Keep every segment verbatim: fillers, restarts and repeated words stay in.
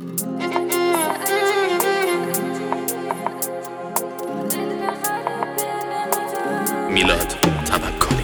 میلاد توکلی.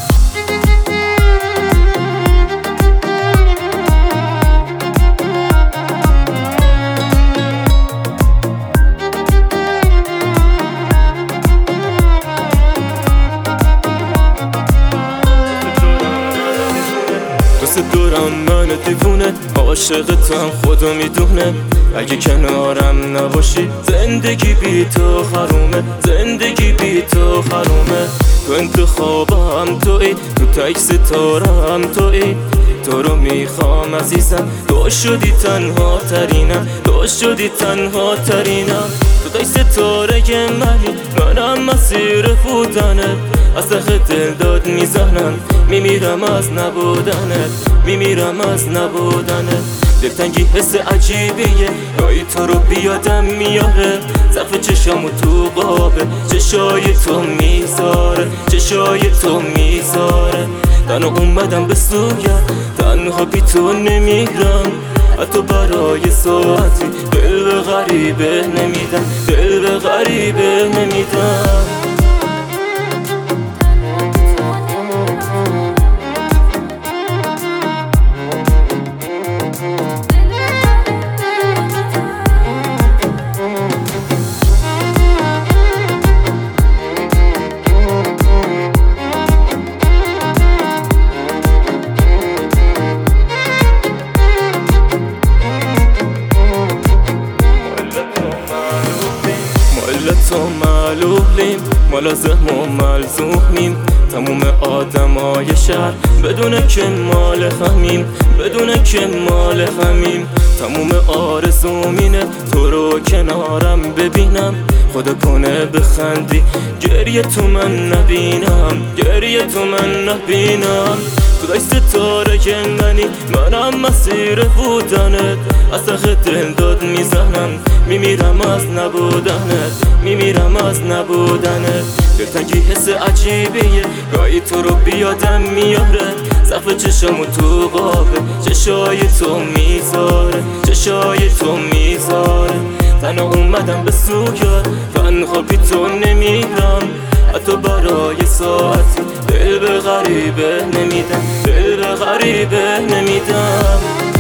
دوست دارم من دیوونه، عاشقتم خدا میدونه. اگه کنارم نباشی زندگی بی تو حرومه، زندگی بی تو حرومه. تو انتخابم توی، تو تک ستارم توی. تو رو میخوام عزیزم، تو شدی تنها ترینم، تو شدی تنها ترینم. تو تک ستاره منی، منم مسیر بودنت. از ته دل داد میزنم، میمیرم از نبودنت، میمیرم از نبودنت. دلتنگی حس عجیبیه، گاهی تو رو بیادم میاره. ظرف چشامو تو قابه، چشای تو میذاره، چشای تو میذاره. تنها اومدم به سویت، تنها بی تو نمیرم. حتی برای ساعتی دل به غریبه نمیدم، دل به غریبه نمیدم. تو معلولیم، ما لازم و ملزومیم. تموم آدمای شهر بدون که مال همیم، بدون که مال همیم. تموم آرزومینه تو رو کنارم ببینم. خدا کنه بخندی، گریه تو من نبینم، گریه تو من نبینم. تو دای ستاره منی، منم مسیر بودنت. از ته دل داد میزنم، میمیرم از نبودنت، میمیرم از نبودنت. دلتنگی حس عجیبیه، گاهی تو رو بیادم میاره. ظرف چشامو تو قابه، چشای تو میذاره، چشای تو میذاره. تنها اومدم به سویت، تنها بی تو نمیرم. حتی برای ساعتی دل به غریبه نمیدم، دل به غریبه نمیدم.